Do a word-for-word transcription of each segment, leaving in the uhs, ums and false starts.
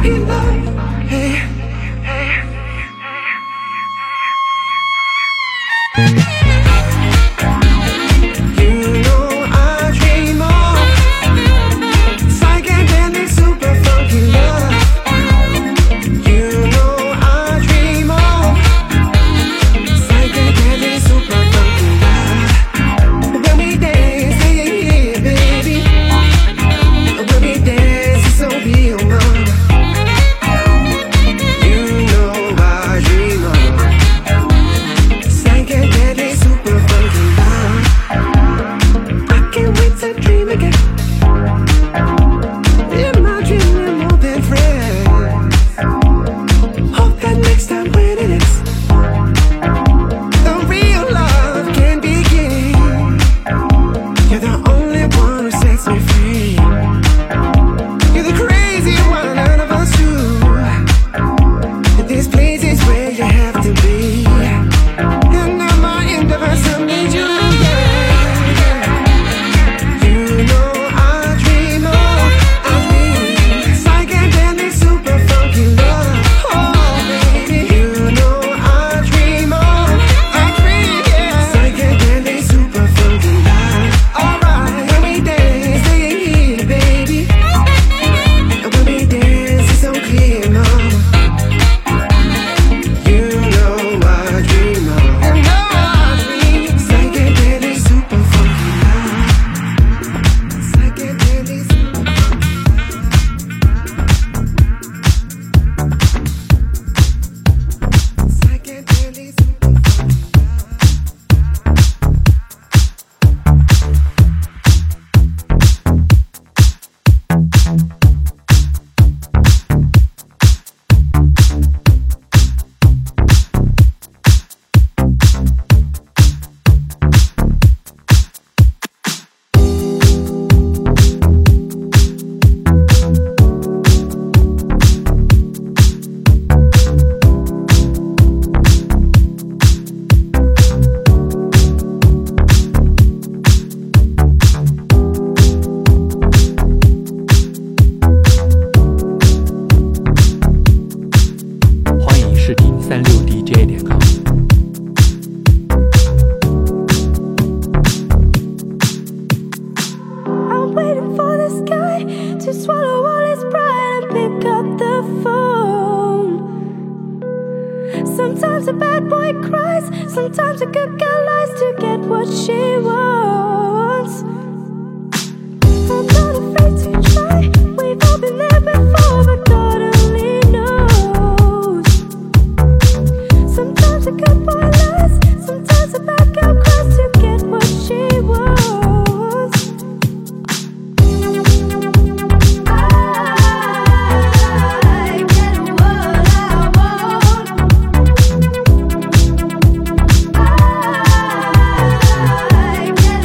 Sometimes a bad boy cries, sometimes a good girl lies to get what she wants. I'm not afraid to try, we've all been there before, but God only knows. Sometimes a good boy lies, sometimes a bad girl cries to get what she wants. I get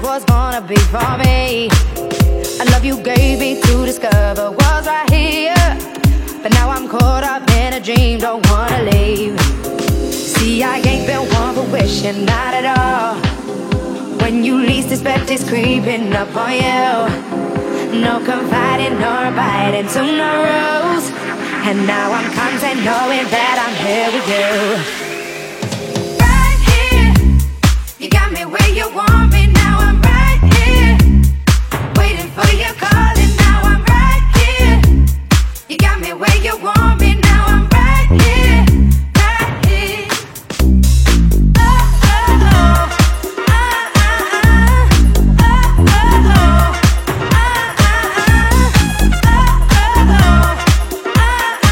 life was gonna be for me. A love you gave me to discover was right here, but now I'm caught up in a dream, don't wanna leave. See, I ain't been one for wishing, not at all. When you least expect it's creeping up on you. No confiding nor abiding to no rules, and now I'm content knowing that I'm here with you. Right here, you got me where you want me. Now I'm right here, waiting for your call, and now I'm right here. You got me where you want me. Now I'm right here, right here. Oh, oh, oh. Ah, ah, ah. Oh, oh, oh. Ah, ah, ah. Oh, oh, oh. Ah,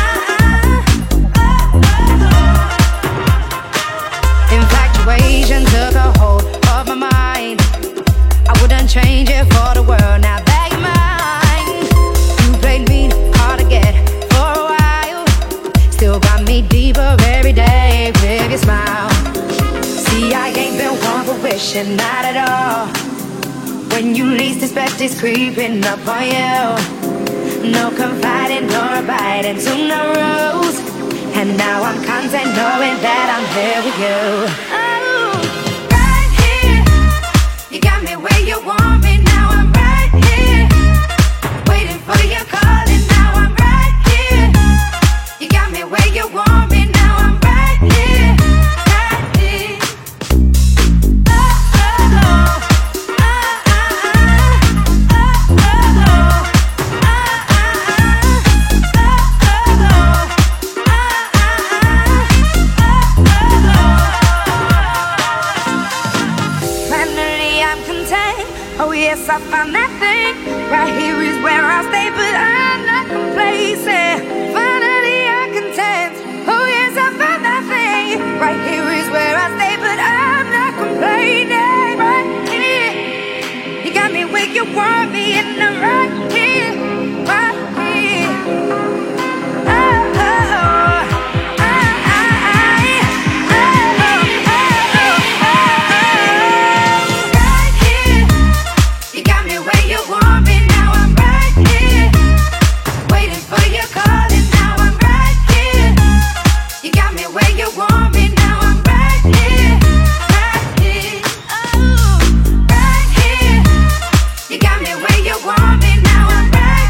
ah, ah. Infatuation took a hold of my mind. I wouldn't change it for the world, now that you're mine. You played me hard to get for a while, still got me deeper every day with your smile. See, I ain't been one for wishing, not at all. When you least expect it's creeping up on you. No confiding nor abiding to no rules, and now I'm content knowing that I'm here with you. Oh, right here, you got me where you want me. Now I'm right here, waiting for your call, and now I'm right here. You got me where you want me. Now I'm right here, right here. Oh, oh, oh. Ah, ah, ah. Oh, oh, oh. Ah, ah, ah. Oh, oh, oh. Ah, ah, ah. Finally I'm content. Oh yes, I found that thing. Right here is where I'll stay, but I'm not complacent. Finally I'm content. Oh yes, I found that thing. Right here is where I stay, but I'm not complaining. Right here, you got me where you want me, and I'm right here, right here. Oh, oh, oh. Ah, ah, ah. Oh, oh, oh, oh. Right here, you got me where you want me. Now I'm right here, waiting for your call, and now I'm right here. You got me where you want me. Now I'm right here, right here. Oh, right here, you got me where you want me. Now I'm right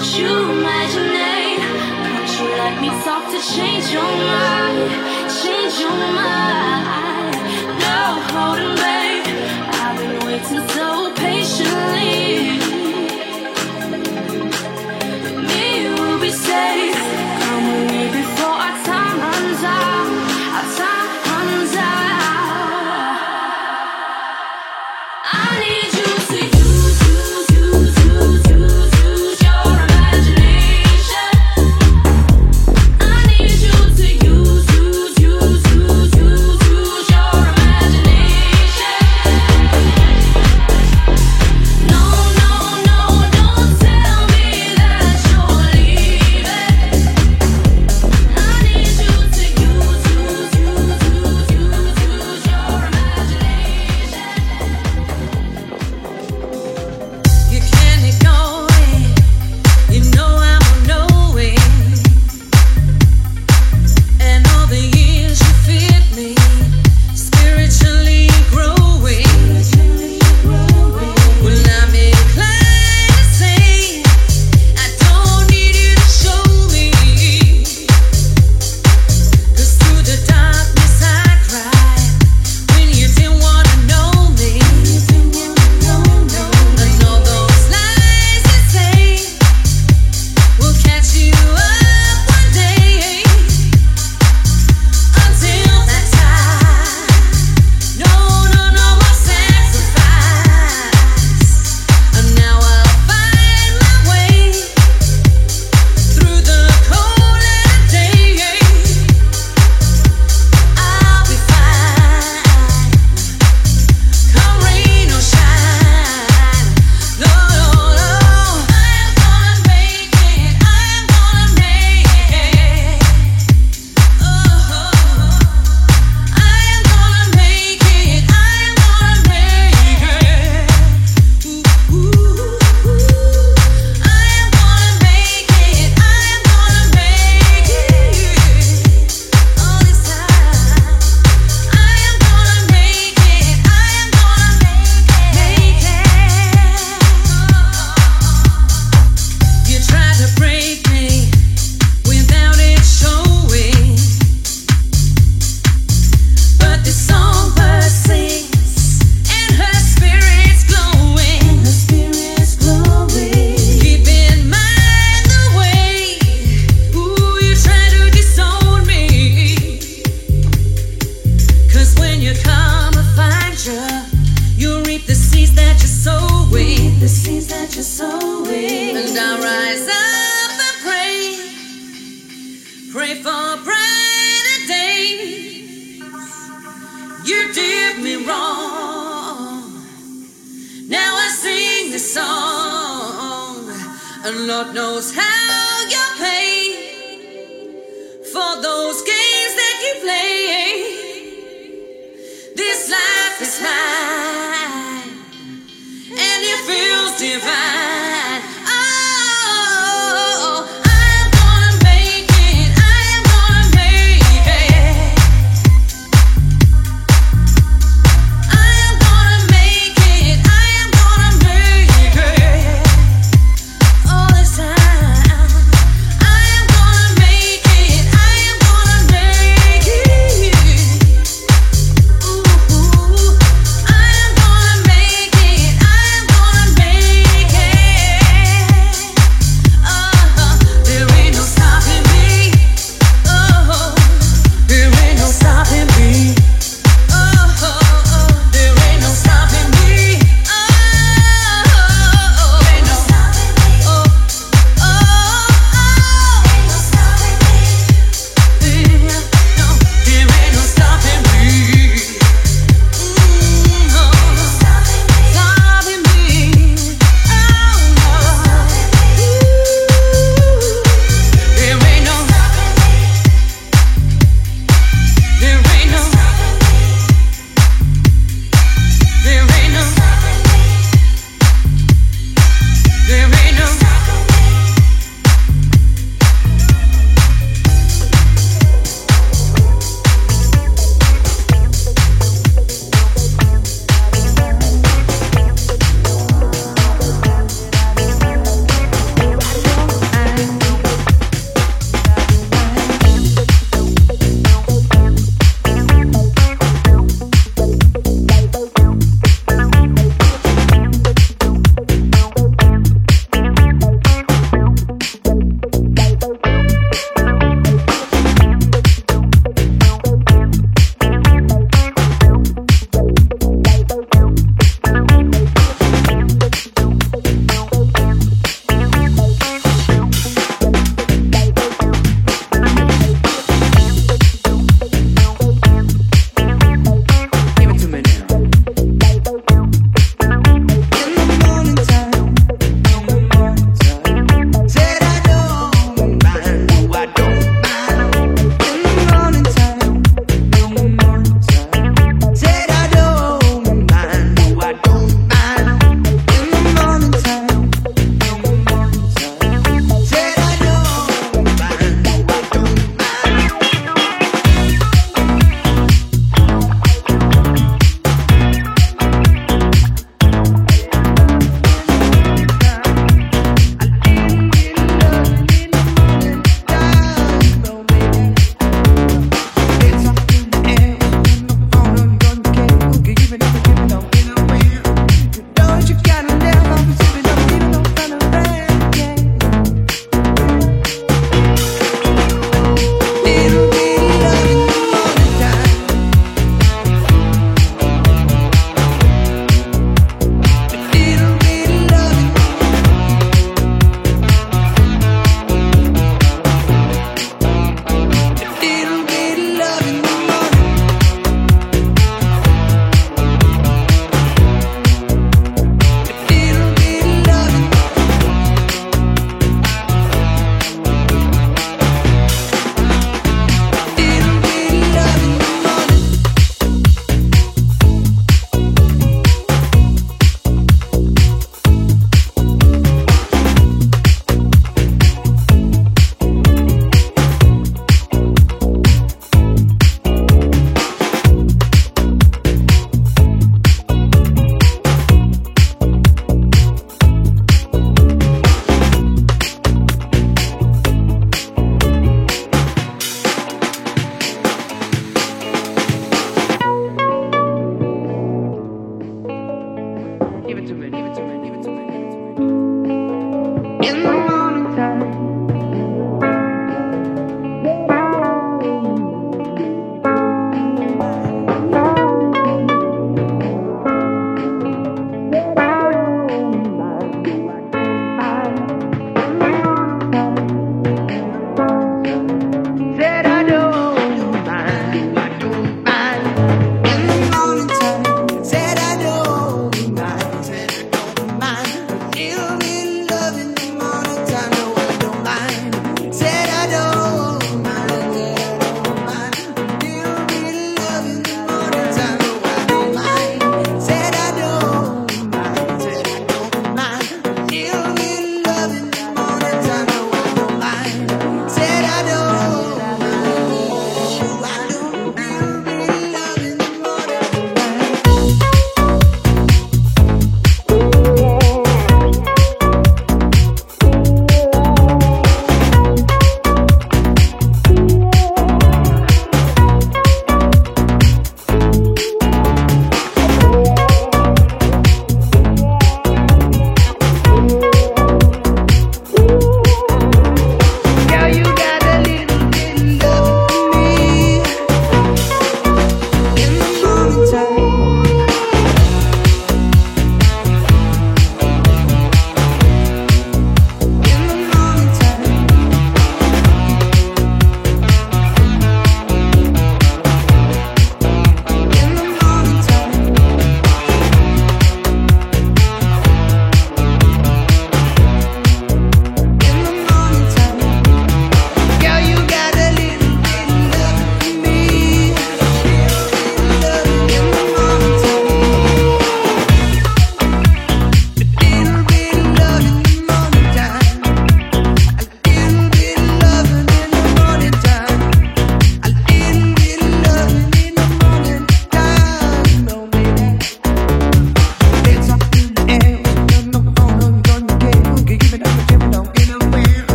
Make it.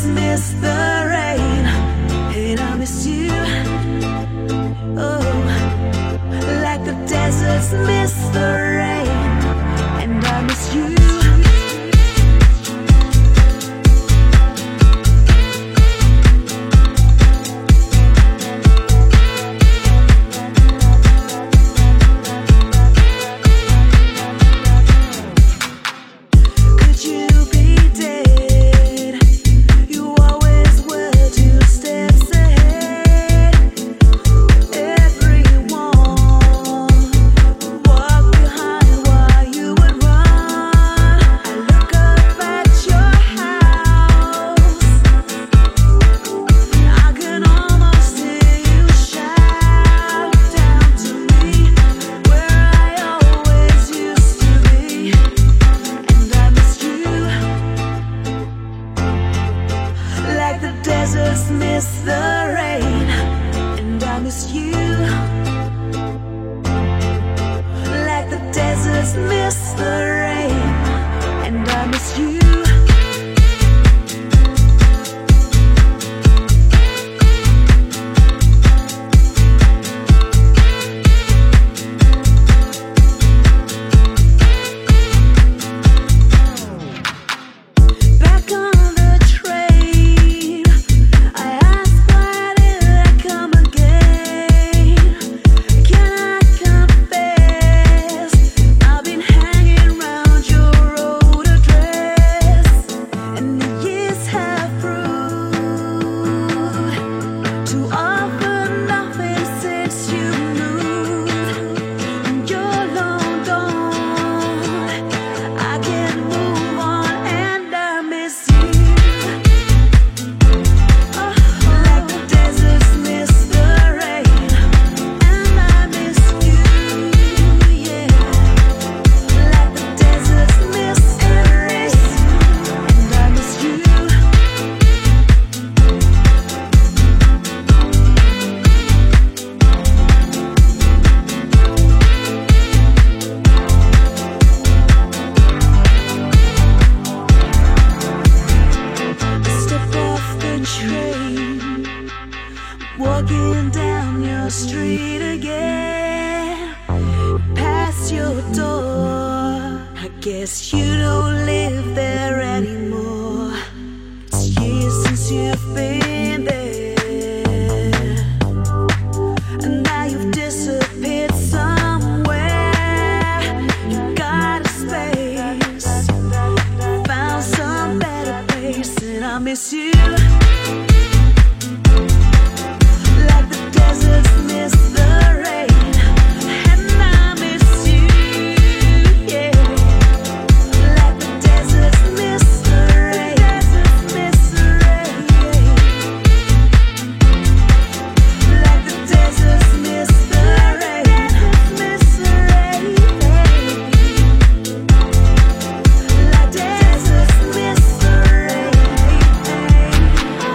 miss the rain, and I miss you. Oh, like the deserts miss the rain, and I miss you. Miss the rain, and I miss you. Like the deserts miss the rain, and I miss you. Walking down your street again, past your door. I guess you don't live there anymore. It's years since you've been there, and now you've disappeared somewhere. You got a space, found some better place, and I miss you. Miss the rain, and I miss you, yeah. Like the deserts miss the rain, deserts miss the rain, like the deserts miss the rain, miss the rain, like deserts miss the rain.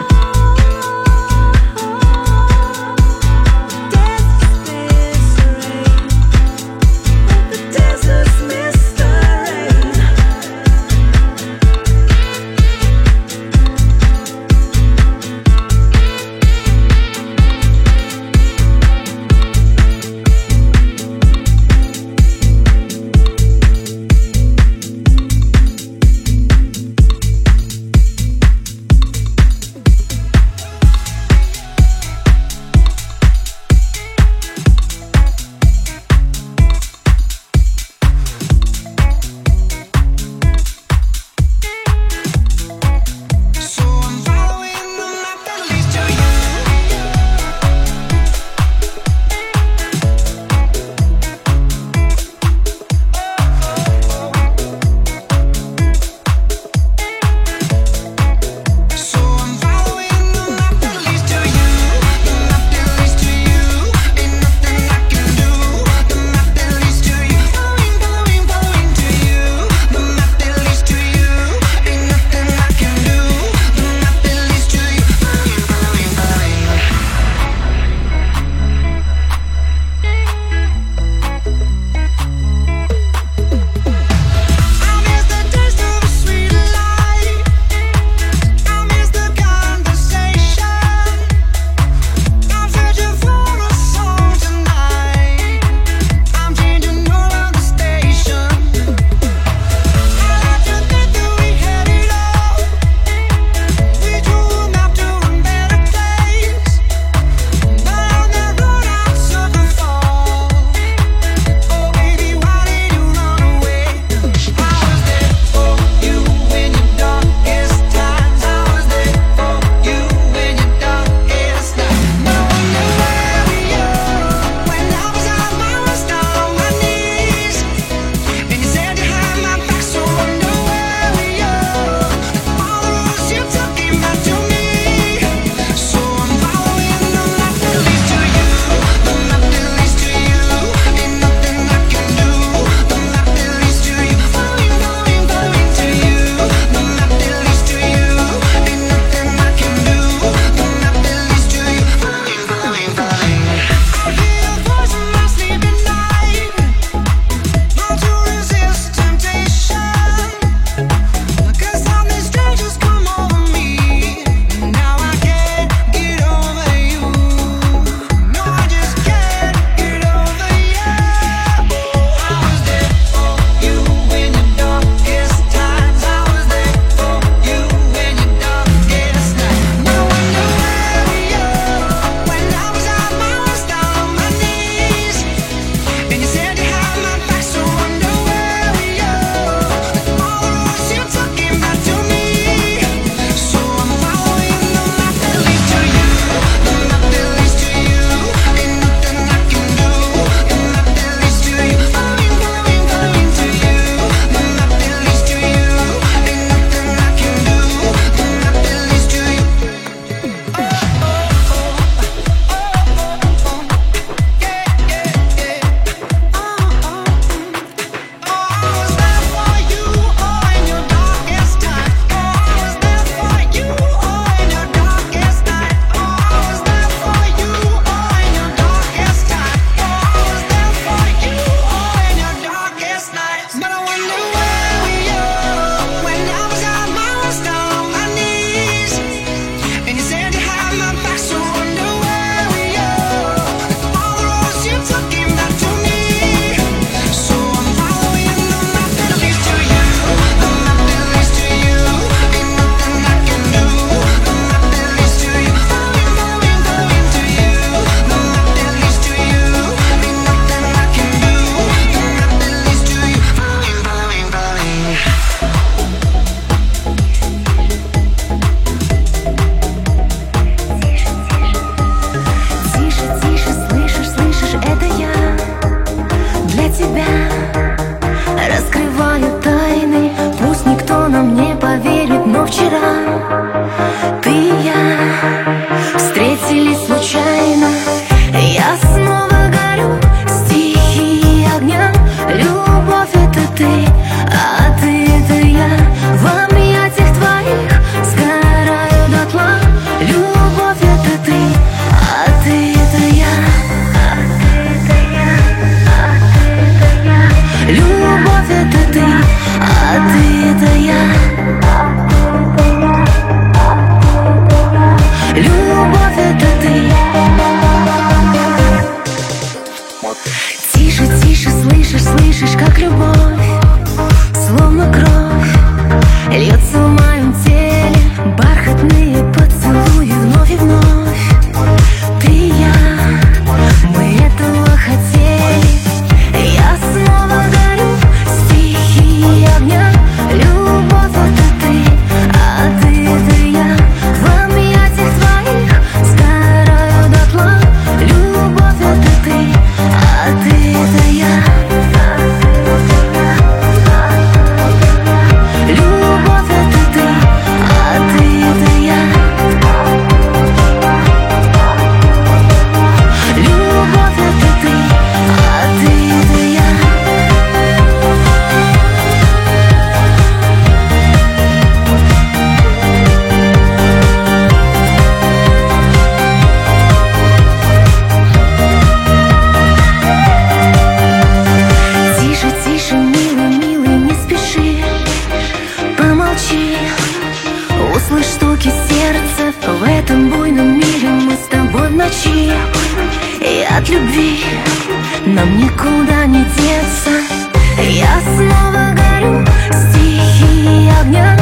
слышь, стуки сердца. В этом буйном мире мы с тобой в ночи. И от любви нам никуда не деться. Я снова горю, стихии огня.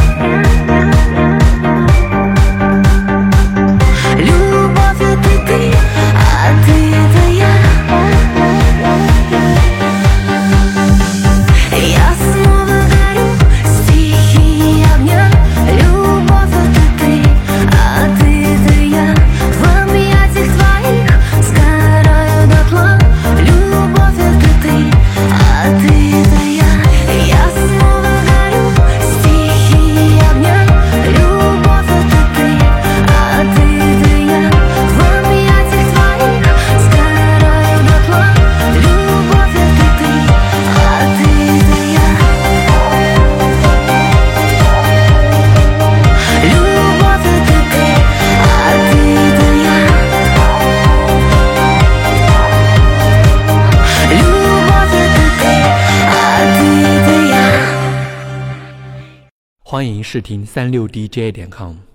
Любовь — это ты, а ты — это я. Я снова горю, стихии огня. Любовь — это ты, а ты — это я. В объятиях твоих сгораю дотла. Любовь — это ты, а ты — это я. Я снова горю, стихии огня. Любовь — это ты, а ты — это я. В объятиях твоих сгораю дотла. Любовь — это ты, а ты — это я. Любовь — это ты, а ты — это я. Любовь — это ты, а ты — это я. 欢迎试听三六D J 点 com。